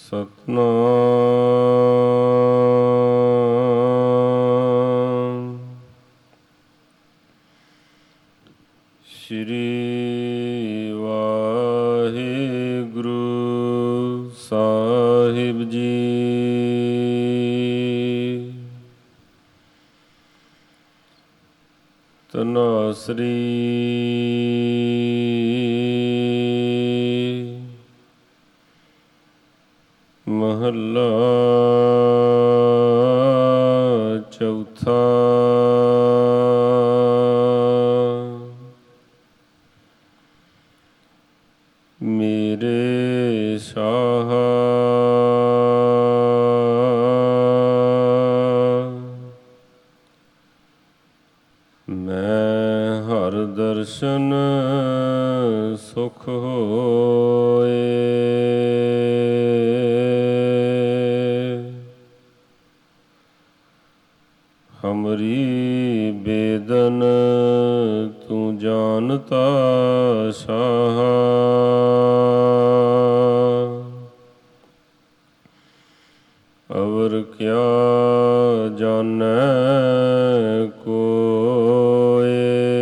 ਸਤਨਾਮ ਸ਼੍ਰੀ ਵਾਹਿਗੁਰੂ ਸਾਹਿਬ ਜੀ। ਧਨਾਸਰੀ ਮਹੱਲਾ ਚੌਥਾ। ਮੇਰੇ ਸ਼ਾਹ ਮੈਂ ਹਰ ਦਰਸ਼ਨ ਸੁਖ ਹੋਏ। ਹਮਰੀ ਬੇਦਨ ਤੂੰ ਜਾਨਤਾ ਸ਼ਾਹ। ਅਵਰ ਕਿਆ ਜਾਨੈ ਕੋਇ।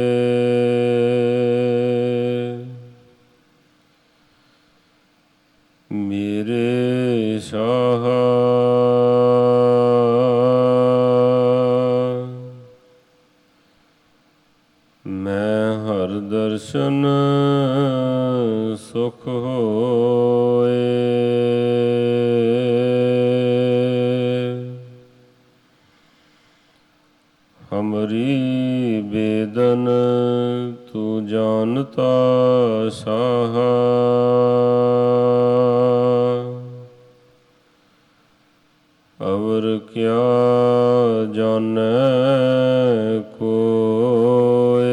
ਮੇਰੇ ਸ਼ਾਹ ਮੈਂ ਹਰ ਦਰਸ਼ਨ ਸੁਖ ਹੋਏ। ਹਮਰੀ ਬੇਦਨ ਤੂੰ ਜਾਨਤਾ ਸ਼ਾਹ। ਅਵਰ ਕਿਆ ਜਾਨੈ ਕੋਇ।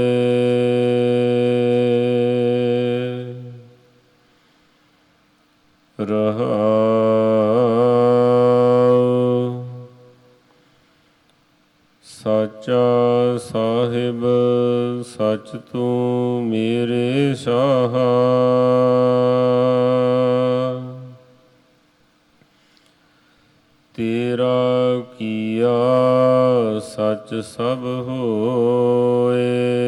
ਰਹਾਉ ਸਾਚਾ ਸਾਹਿਬ ਸਚ ਤੂੰ ਮੇਰੇ ਸ਼ਾਹ। ਤੇਰਾ ਕੀਆ ਸਚ ਸਭ ਹੋਏ।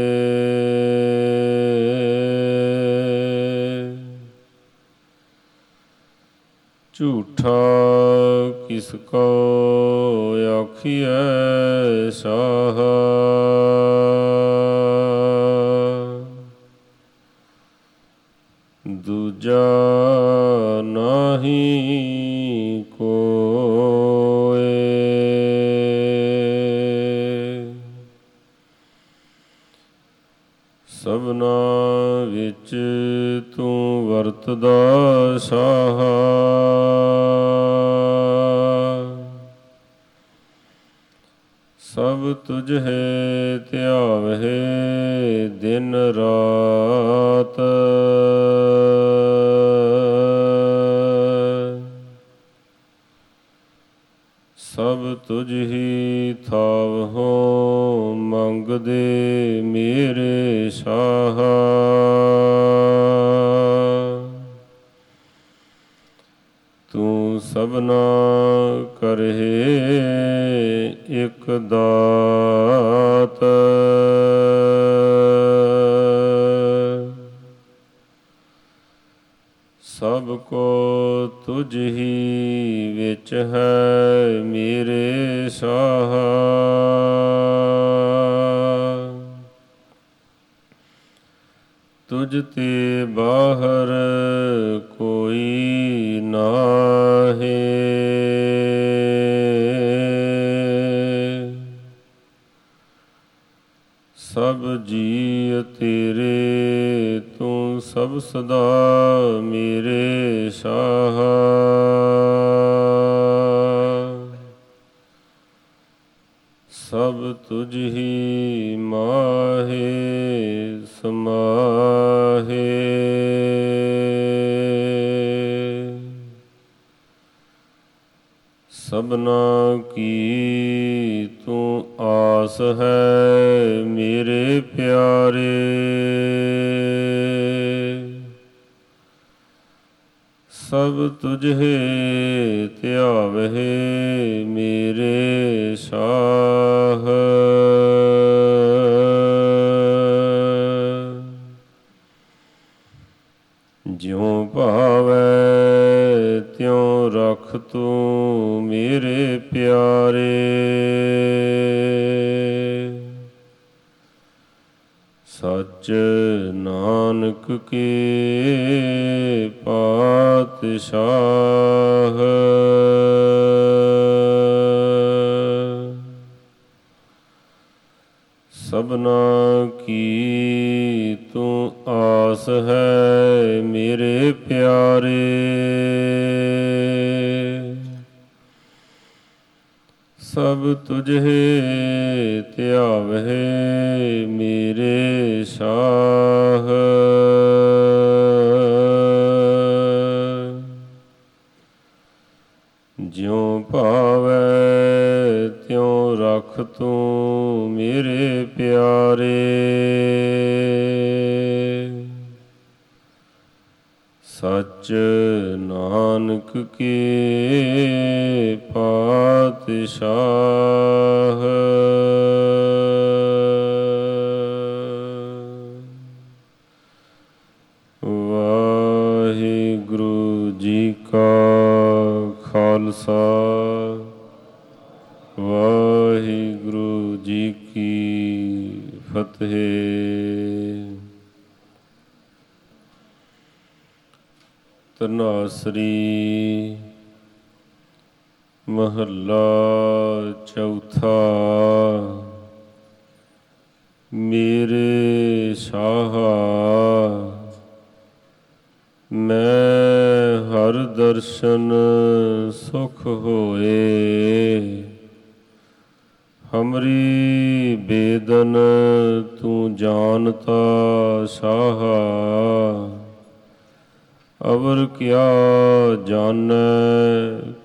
ਝੂਠਾ ਕਿਸ ਕੋ ਆਖੀਐ ਸ਼ਾਹ। ਦੂਜਾ ਨਾਹੀ ਕੋਇ। ਸਭਨਾ ਵਿੱਚ ਤੂੰ ਵਰਤਦਾ ਸ਼ਾਹ। ਸਭ ਤੁਝੇ ਧਿਆਵਹਿ ਦਿਨ ਰਾਤ। ਸਭ ਤੁਝ ਹੀ ਥਾਵਹੁ ਮੰਗਦੇ ਮੇਰੇ ਸ਼ਾਹ। ਤੂੰ ਸਭਨਾ ਕਰਹਿ ਇਕ ਦਾਤ। ਸਭ ਕੋ ਤੁਝ ਹੀ ਵਿੱਚ ਹੈ ਮੇਰੇ ਸ਼ਾਹ। ਤੁਝ ਤੇ ਬਾਹਰ ਕੋਈ ਨਾਹੀਂ। ਸਭ ਜੀਅ ਤੇਰੇ ਤੂੰ ਸਭ ਸਦਾ ਮੇਰੇ ਸ਼ਾਹ। ਸਭ ਤੁਝ ਹੀ ਮਾਹੇ ਸਮਾਹੇ। ਸਭਨਾ ਕੀ ਤੂੰ ਆਸ ਹੈ ਮੇਰੇ ਪਿਆਰੇ। ਸਭ ਤੁਝੇ ਧਿਆਵਹਿ ਮੇਰੇ ਸਾਹ। ਜਿਉ ਭਾਵੈ ਤਿਉ ਰਖ ਤੂੰ ਮੇਰੇ ਪਿਆਰੇ। ਸਚ ਨਾਨਕ ਕੇ ਪਾਤਸ਼ਾਹ। ਸਭਨਾ ਕੀ ਤੂੰ ਆਸ ਹੈ ਮੇਰੇ ਪਿਆਰੇ। ਸਭ ਤੁਝੇ ਧਿਆਵਹਿ ਮੇਰੇ ਸਾਹ। ਜਿਉ ਭਾਵੈ ਤਿਉ ਰਖ ਤੂੰ ਮੇਰੇ ਪਿਆਰੇ। ਸਚ ਨਾਨਕ ਕੇ ਪਾਤਸ਼ਾਹ। ਵਾਹਿਗੁਰੂ ਜੀ ਕਾ ਖਾਲਸਾ, ਵਾਹਿਗੁਰੂ ਜੀ ਕੀ ਫਤਿਹ। ਧਨਾਸਰੀ ਮਹੱਲਾ ਚੌਥਾ। ਮੇਰੇ ਸ਼ਾਹਾ ਮੈਂ ਹਰ ਦਰਸ਼ਨ ਸੁਖ ਹੋਏ। ਹਮਰੀ ਬੇਦਨ ਤੂੰ ਜਾਣਤਾ ਸ਼ਾਹਾ। ਅਵਰ ਕਿਆ ਜਾਣੈ